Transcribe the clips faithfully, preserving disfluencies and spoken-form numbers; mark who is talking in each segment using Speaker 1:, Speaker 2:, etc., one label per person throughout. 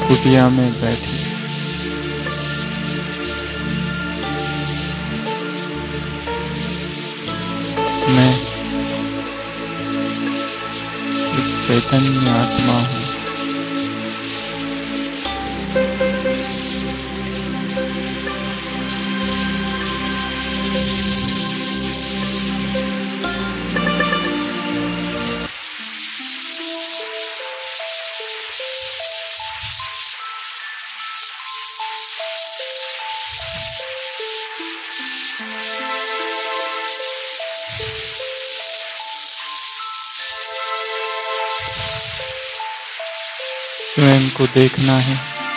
Speaker 1: कुटिया में बैठी मैं एक चैतन्य आत्मा हूँ। स्वयं को देखना है,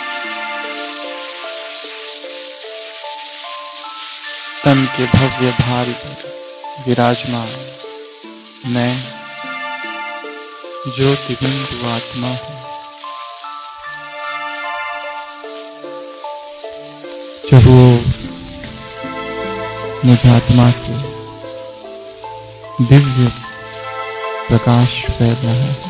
Speaker 1: तन के भव्य भाल पर विराजमान मैं ज्योतिबिंदु आत्मा हूँ। चहुओ मुझ आत्मा से दिव्य प्रकाश फैल रहा है।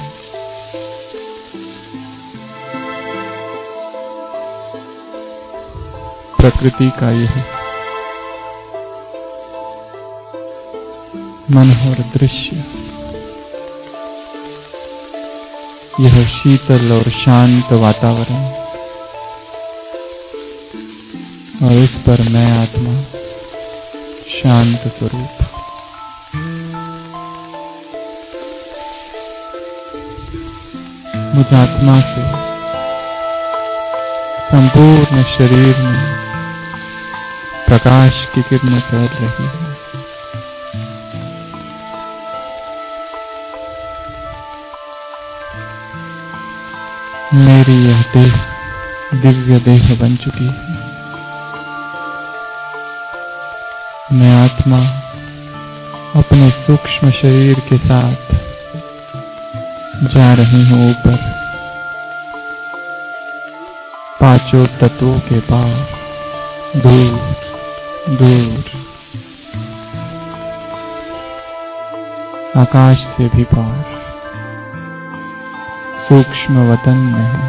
Speaker 1: प्रकृति का यह मनोहर दृश्य, यह शीतल और शांत वातावरण, और इस पर मैं आत्मा शांत स्वरूप। मुझ आत्मा से संपूर्ण शरीर में प्रकाश की किरणें फैल रही है। मेरी यह देह दिव्य देह बन चुकी है। मैं आत्मा अपने सूक्ष्म शरीर के साथ जा रही हूं ऊपर, पांचों तत्वों के पार, दूर दूर, आकाश से भी पार, सूक्ष्म वतन में है।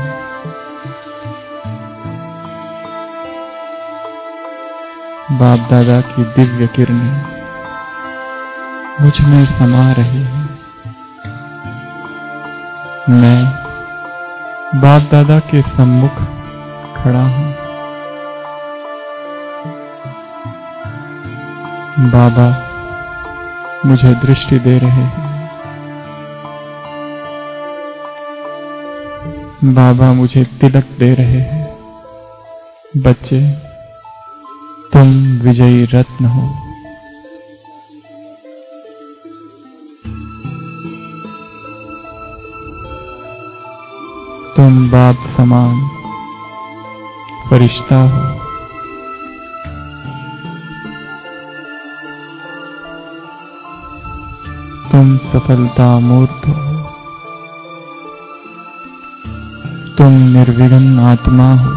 Speaker 1: बाप दादा की दिव्य किरणें मुझ में समा रही हैं। मैं बाप दादा के सम्मुख खड़ा हूं। बाबा मुझे दृष्टि दे रहे हैं। बाबा मुझे तिलक दे रहे हैं। बच्चे, तुम विजयी रत्न हो। तुम बाप समान फरिश्ता हो। तुम सफलता मूर्त हो। तुम निर्विघ्न आत्मा हो।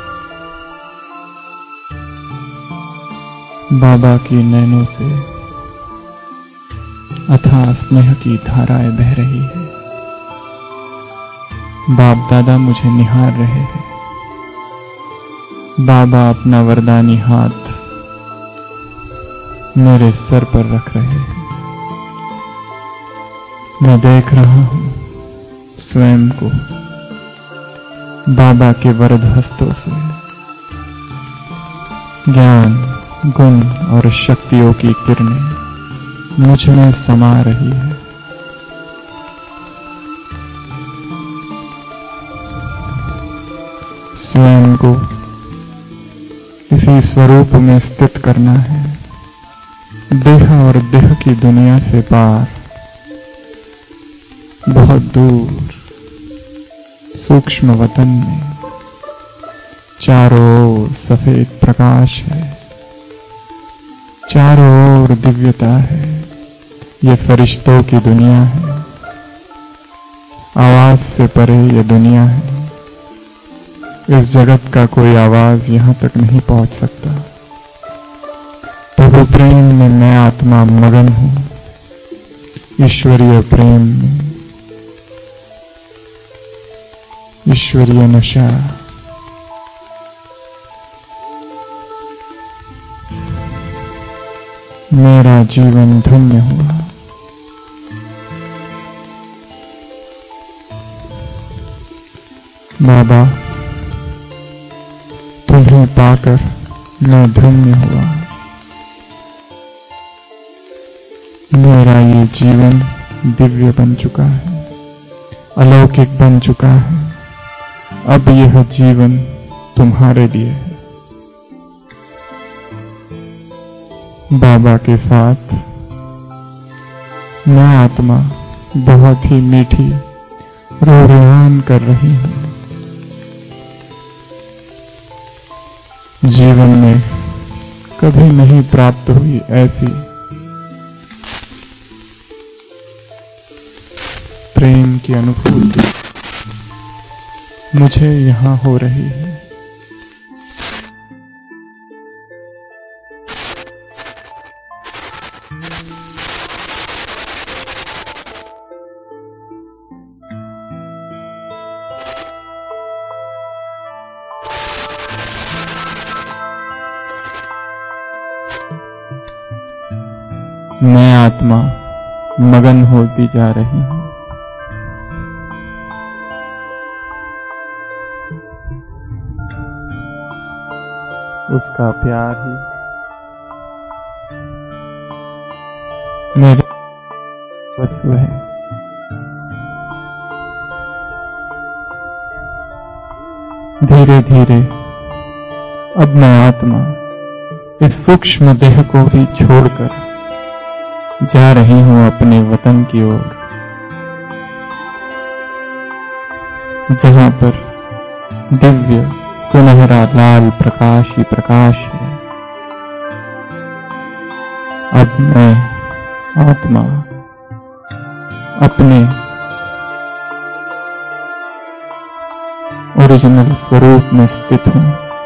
Speaker 1: बाबा की नैनों से अथाह स्नेह की धाराएं बह रही है। बाप दादा मुझे निहार रहे हैं। बाबा अपना वरदानी हाथ मेरे सर पर रख रहे हैं। मैं देख रहा हूं स्वयं को बाबा के वरद हस्तों से ज्ञान, गुण और शक्तियों की किरणें मुझ में समा रही है। स्वयं को इसी स्वरूप में स्थित करना है, देह और देह की दुनिया से पार, बहुत दूर, सूक्ष्म वतन में चारों ओर सफेद प्रकाश है, चारों ओर दिव्यता है। ये फरिश्तों की दुनिया है। आवाज से परे ये दुनिया है। इस जगत का कोई आवाज यहां तक नहीं पहुंच सकता। प्रभु प्रेम में मैं आत्मा मगन हूं, ईश्वरीय प्रेम में, ईश्वरीय नशा मेरा जीवन धन्य हुआ। बाबा, तुम्हें पाकर मैं धन्य हुआ। मेरा ये जीवन दिव्य बन चुका है, अलौकिक बन चुका है। अब यह जीवन तुम्हारे लिए है। बाबा के साथ मैं आत्मा बहुत ही मीठी रोरियान कर रही हूं। जीवन में कभी नहीं प्राप्त हुई ऐसी प्रेम की अनुभूति मुझे यहां हो रही है। मैं आत्मा मगन होती जा रही हूं। उसका प्यार ही मेरे वस्व है। धीरे धीरे अब मैं आत्मा इस सूक्ष्म देह को भी छोड़कर जा रही हूं अपने वतन की ओर, जहां पर दिव्य सुनहरा लाल प्रकाश ही प्रकाश है। अब मैं आत्मा अपने ओरिजिनल स्वरूप में स्थित हूं।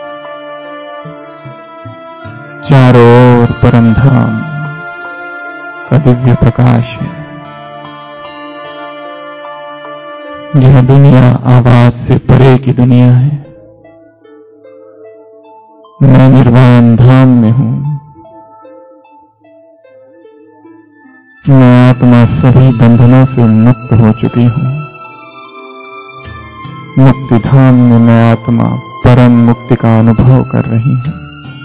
Speaker 1: चारों ओर परम धाम का दिव्य प्रकाश है। यह दुनिया आवाज से परे की दुनिया है। मैं निर्वाण धाम में हूं। मैं आत्मा सभी बंधनों से मुक्त हो चुकी हूं। मुक्ति धाम में मैं आत्मा परम मुक्ति का अनुभव कर रही हूं।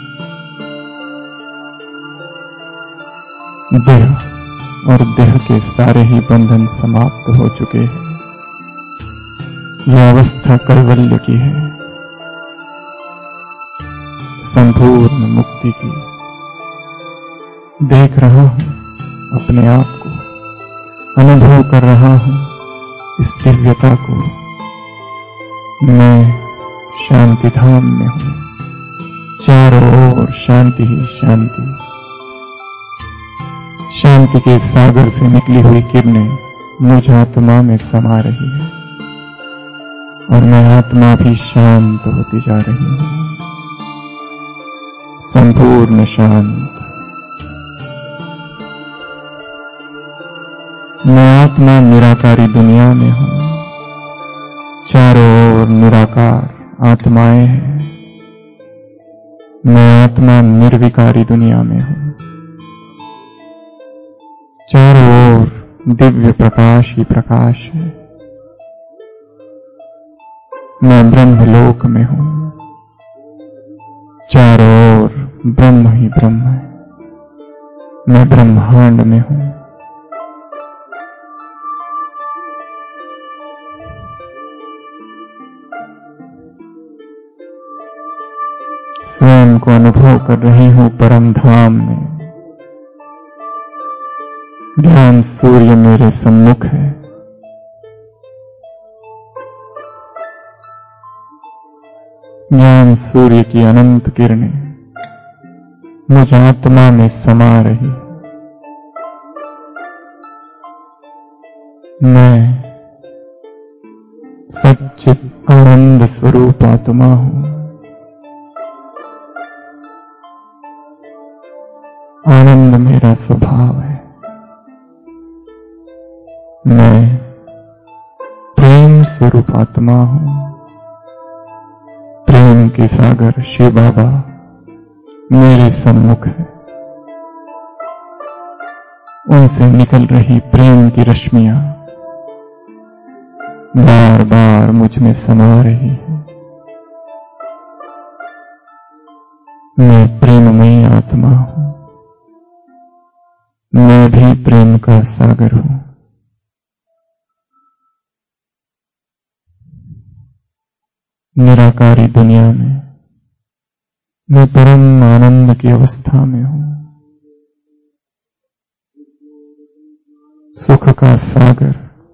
Speaker 1: देह और देह के सारे ही बंधन समाप्त हो चुके हैं। यह अवस्था कैवल्य की है, संपूर्ण मुक्ति की। देख रहा हूं अपने आप को, अनुभव कर रहा हूं इस दिव्यता को। मैं शांति धाम में हूं। चारों ओर शांति ही शांति। शांति के सागर से निकली हुई किरणें मुझ आत्मा में समा रही है और मैं आत्मा भी शांत होती जा रही हूं, संपूर्ण शांत। मैं आत्मा निराकारी दुनिया में हूं। चारों ओर निराकार आत्माएं हैं। मैं आत्मा निर्विकारी दुनिया में हूं। चारों ओर दिव्य प्रकाश ही प्रकाश है। मैं ब्रह्मलोक में हूं। चारों ओर ब्रह्म ही ब्रह्म है। मैं ब्रह्मांड में हूं। स्वयं को अनुभव कर रही हूं परम धाम में। ज्ञान सूर्य मेरे सम्मुख है। ज्ञान सूर्य की अनंत किरणें मुझ आत्मा में समा रही। मैं सच्चित आनंद स्वरूप आत्मा हूं। आनंद मेरा स्वभाव है। मैं प्रेम स्वरूप आत्मा हूं। प्रेम के सागर शिव बाबा मेरे सम्मुख है। उनसे निकल रही प्रेम की रश्मियां बार बार मुझ में समा रही है। मैं प्रेममयी आत्मा हूं, मैं भी प्रेम का सागर हूं। निराकारी दुनिया में मैं परम आनंद की अवस्था में हूं। सुख का सागर,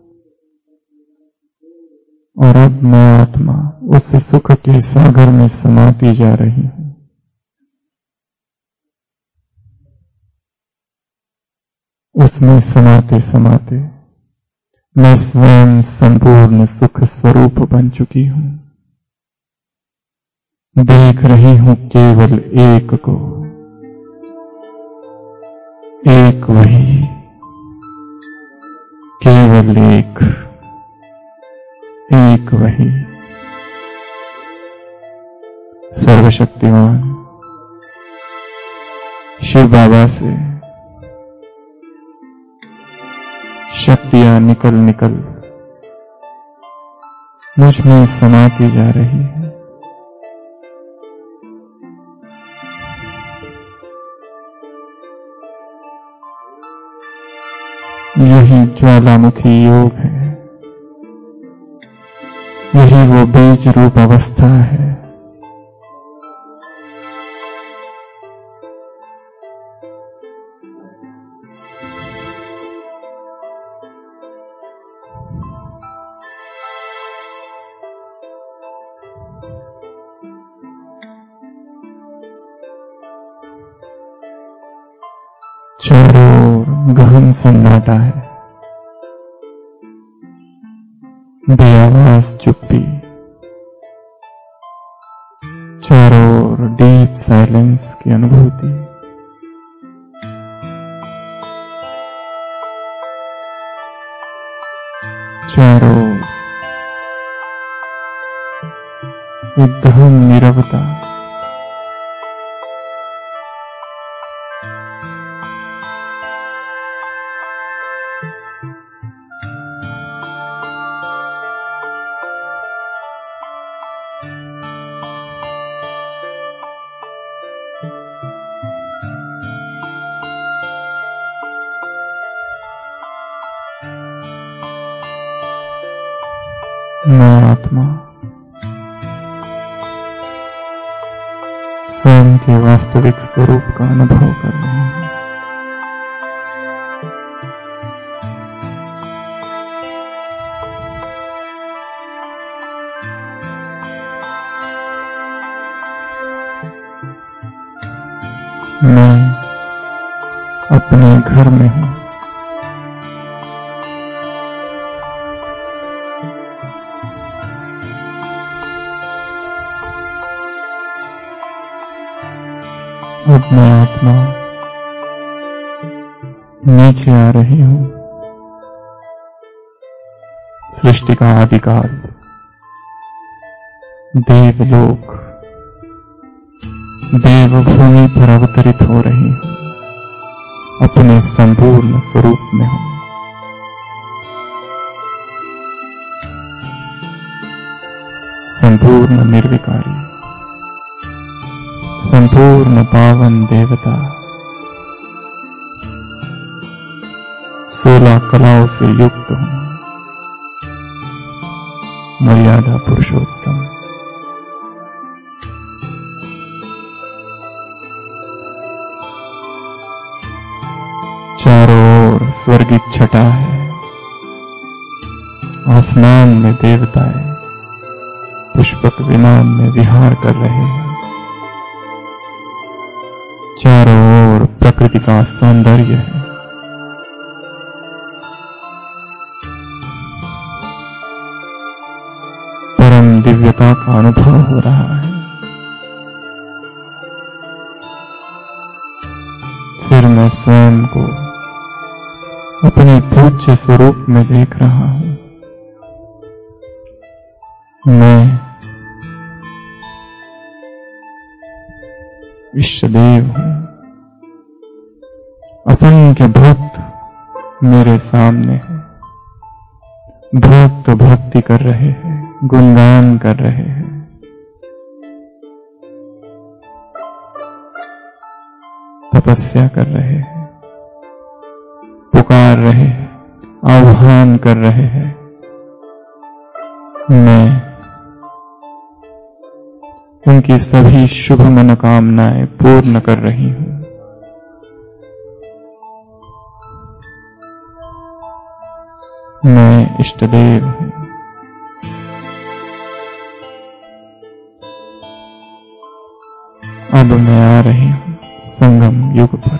Speaker 1: और अब मैं आत्मा उस सुख के सागर में समाती जा रही हूं। उसमें समाते समाते मैं स्वयं संपूर्ण सुख स्वरूप बन चुकी हूं। देख रही हूं केवल एक को, एक वही, केवल एक, एक वही सर्वशक्तिमान शिव बाबा से शक्तियां निकल निकल मुझ में समाती जा रही है। यही ज्वालामुखी योग है, यही वो बीज रूप अवस्था है। चारों ओर गहन सन्नाटा है, बेआवाज चुप्पी, चारों ओर डीप साइलेंस की अनुभूति। चारों ओर एक गहन नीरवता, मैं आत्मा स्वयं के वास्तविक स्वरूप का अनुभव कर रही हूं। मैं अपने घर में हूं। अब मैं आत्मा नीचे आ रही हूं। सृष्टि का आदिकाल देवलोक देवभूमि पर अवतरित हो रही हूं। अपने संपूर्ण स्वरूप में हूं। संपूर्ण निर्विकारी, संपूर्ण पावन देवता, सोलह कलाओं से युक्त हूं। मर्यादा पुरुषोत्तम, चारों ओर स्वर्गिक छटा है। आसमान में देवताएं पुष्पक विमान में विहार कर रहे हैं। चारों ओर प्रकृति का सौंदर्य है। परम दिव्यता का अनुभव हो रहा है। फिर मैं स्वयं को अपने पूज्य स्वरूप में देख रहा हूं। मैं इष्टदेव हूं। असंख्य भक्त मेरे सामने है। भक्त भक्ति कर रहे हैं, गुणगान कर रहे हैं। तपस्या कर रहे हैं, पुकार रहे हैं, आह्वान कर रहे हैं। मैं उनकी सभी शुभ मनोकामनाएं पूर्ण कर रही हूं। मैं इष्टदेव हूं। अब मैं आ रही हूं संगम युग पर।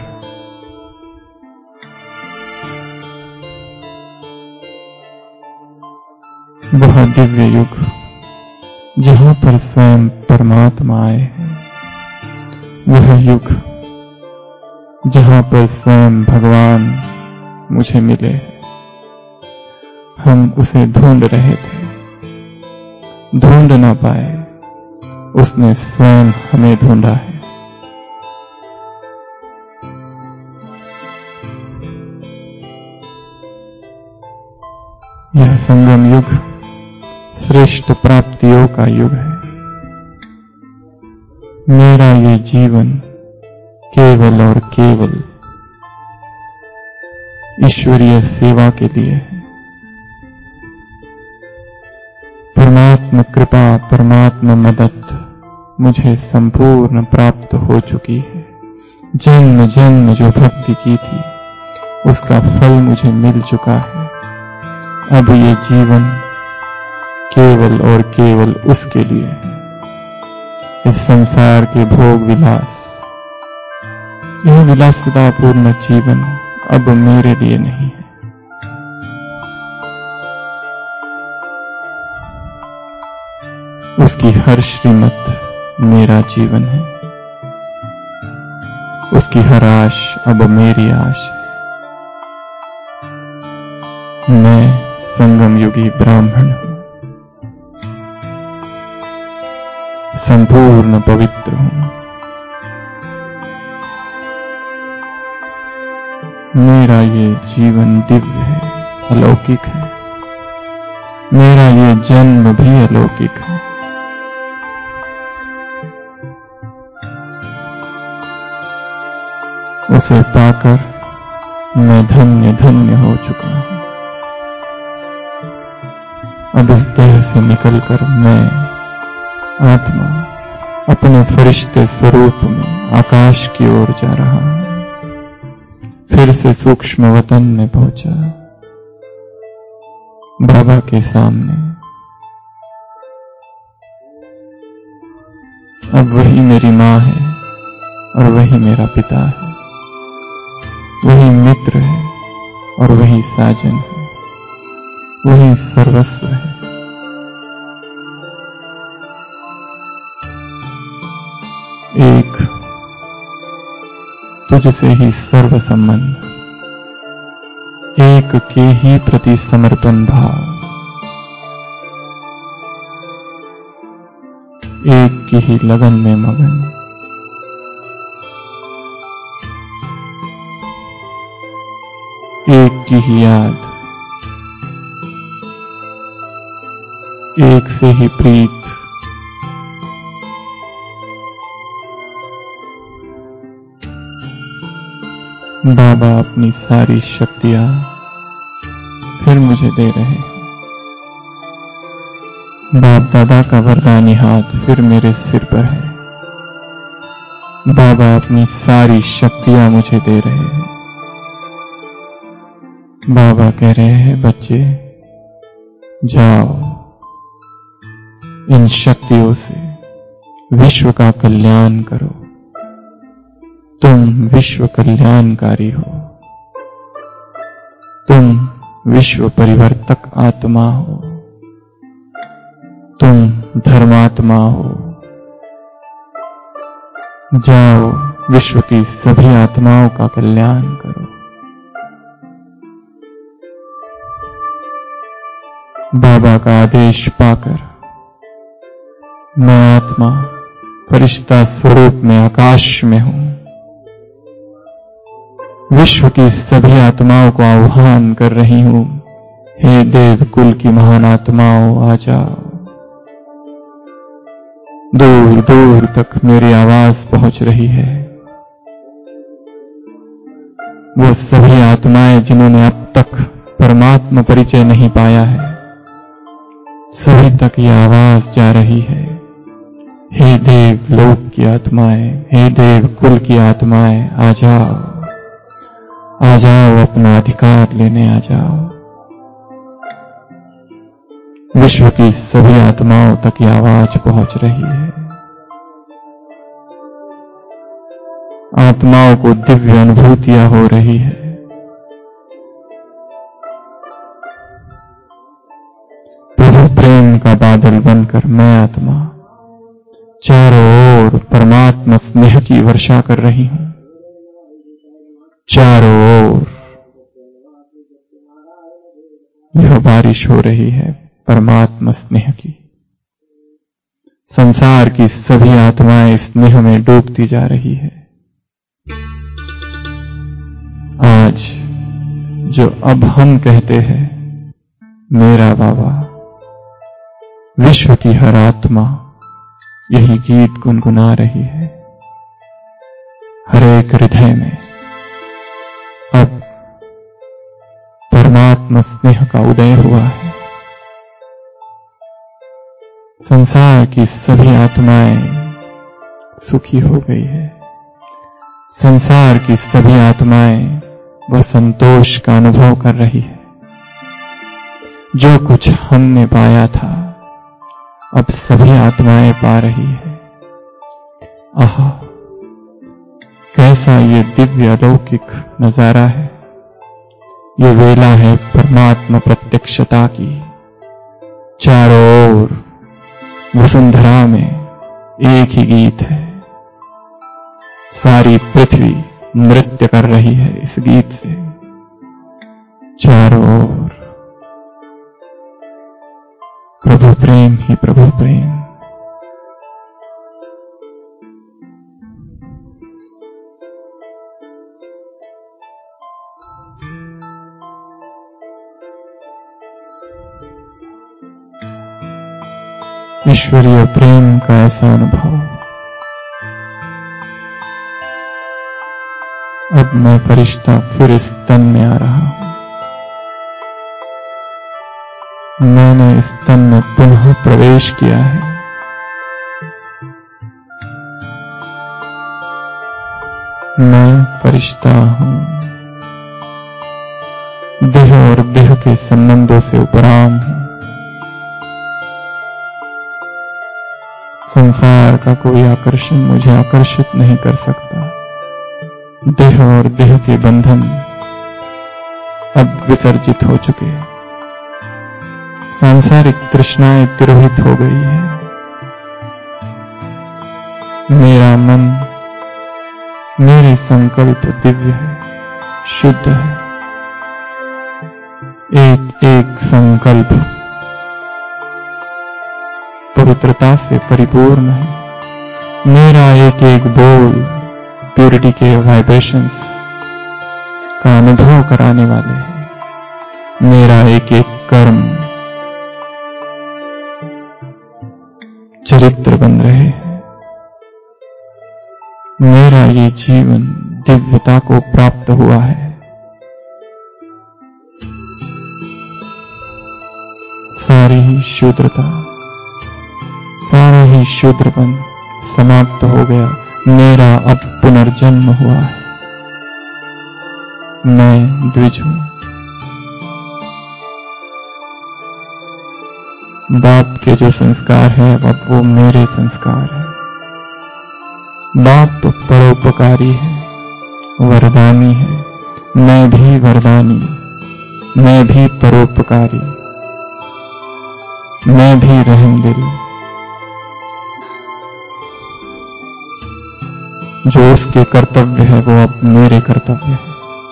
Speaker 1: वह दिव्य युग जहां पर स्वयं परमात्मा आए हैं, वह युग जहां पर स्वयं भगवान मुझे मिले। हम उसे ढूंढ रहे थे, ढूंढ ना पाए, उसने स्वयं हमें ढूंढा है। यह संगम युग श्रेष्ठ प्राप्तियों का युग है। मेरा ये जीवन केवल और केवल ईश्वरीय सेवा के लिए है। परमात्मा कृपा, परमात्मा मदद मुझे संपूर्ण प्राप्त हो चुकी है। जन्म जन्म जो भक्ति की थी उसका फल मुझे मिल चुका है। अब ये जीवन केवल और केवल उसके लिए है। इस संसार के भोग विलास, यह विलासितापूर्ण जीवन अब मेरे लिए नहीं है। उसकी हर श्रीमत मेरा जीवन है। उसकी हर आश अब मेरी आश है। मैं संगम युगी ब्राह्मण हूं, संपूर्ण पवित्र हूं। मेरा ये जीवन दिव्य है, अलौकिक है। मेरा ये जन्म भी अलौकिक है। उसे पाकर मैं धन्य धन्य हो चुका हूं। अब इस देह से निकलकर मैं आत्मा अपने फरिश्ते स्वरूप में आकाश की ओर जा रहा हूं। फिर से सूक्ष्म वतन में पहुंचा, बाबा के सामने। अब वही मेरी मां है और वही मेरा पिता है। वही मित्र है और वही साजन है। वही सर्वस्व है। एक तुझसे ही सर्व संबंध, एक के ही प्रति समर्पण भाव, एक की ही लगन में मगन। एक की ही याद, एक से ही प्रीत। बाबा अपनी सारी शक्तियां फिर मुझे दे रहे हैं। बाप दादा का वरदानी हाथ फिर मेरे सिर पर है। बाबा अपनी सारी शक्तियां मुझे दे रहे हैं। बाबा कह रहे हैं, बच्चे जाओ, इन शक्तियों से विश्व का कल्याण करो। तुम विश्व कल्याणकारी हो। तुम विश्व परिवर्तक आत्मा हो। तुम धर्मात्मा हो। जाओ, विश्व की सभी आत्माओं का कल्याण करो। बाबा का आदेश पाकर मैं आत्मा फरिश्ता स्वरूप में आकाश में हूं। विश्व की सभी आत्माओं को आह्वान कर रही हूं, हे देव कुल की महान आत्माओं, आ जाओ। दूर दूर तक मेरी आवाज पहुंच रही है। वो सभी आत्माएं जिन्होंने अब तक परमात्मा परिचय नहीं पाया है, सभी तक ये आवाज जा रही है, हे देव लोक की आत्माएं, हे देव कुल की आत्माएं, आ जाओ, आ जाओ, अपना अधिकार लेने आ जाओ। विश्व की सभी आत्माओं तक ये आवाज पहुंच रही है। आत्माओं को दिव्य अनुभूतियां हो रही है। प्रभु प्रेम का बादल बनकर मैं आत्मा चारों ओर परमात्मा स्नेह की वर्षा कर रही हूं। चारों ओर यह बारिश हो रही है परमात्मा स्नेह की। संसार की सभी आत्माएं स्नेह में डूबती जा रही है। आज जो अब हम कहते हैं मेरा बाबा, विश्व की हर आत्मा यही गीत गुनगुना रही है। हर एक हृदय में अब परमात्मा स्नेह का उदय हुआ है। संसार की सभी आत्माएं सुखी हो गई है। संसार की सभी आत्माएं वह संतोष का अनुभव कर रही है। जो कुछ हमने पाया था अब सभी आत्माएं पा रही है। आहा, कैसा ये दिव्य अलौकिक नजारा है। ये वेला है परमात्मा प्रत्यक्षता की। चारों ओर वसुंधरा में एक ही गीत है। सारी पृथ्वी नृत्य कर रही है इस गीत से। चारों ओर प्रभु प्रेम ही प्रभु प्रेम। ईश्वरीय प्रेम का ऐसा अनुभव। अब मैं फरिश्ता फिर इस तन में आ रहा हूं। मैंने इस तन में पुनः प्रवेश किया है। मैं फरिश्ता हूं। देह और देह के संबंधों से उपराम हूं। संसार का कोई आकर्षण मुझे आकर्षित नहीं कर सकता। देह और देह के बंधन अब विसर्जित हो चुके। सांसारिक तृष्णाएं तिरोहित हो गई है। मेरा मन, मेरे संकल्प दिव्य है, शुद्ध है। एक एक संकल्प पवित्रता से परिपूर्ण है। मेरा एक एक बोल प्यूरिटी के वाइब्रेशंस का अनुभव कराने वाले हैं। मेरा एक एक कर्म चरित्र बन रहे हैं। मेरा ये जीवन दिव्यता को प्राप्त हुआ है। सारी ही शूद्रता, सारा ही शूद्रपन समाप्त हो गया। मेरा अब पुनर्जन्म हुआ है। मैं द्विज हूं। बाप के जो संस्कार है अब वो मेरे संस्कार है। बाप परोपकारी है, वरदानी है। मैं भी वरदानी, मैं भी परोपकारी, मैं भी रहमदिल। जो उसके कर्तव्य है वो अब मेरे कर्तव्य है।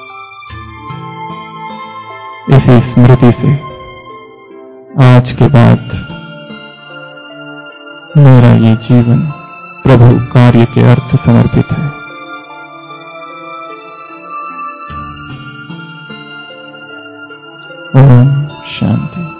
Speaker 1: इसी स्मृति से आज के बाद मेरा ये जीवन प्रभु कार्य के अर्थ समर्पित है। ओम शांति।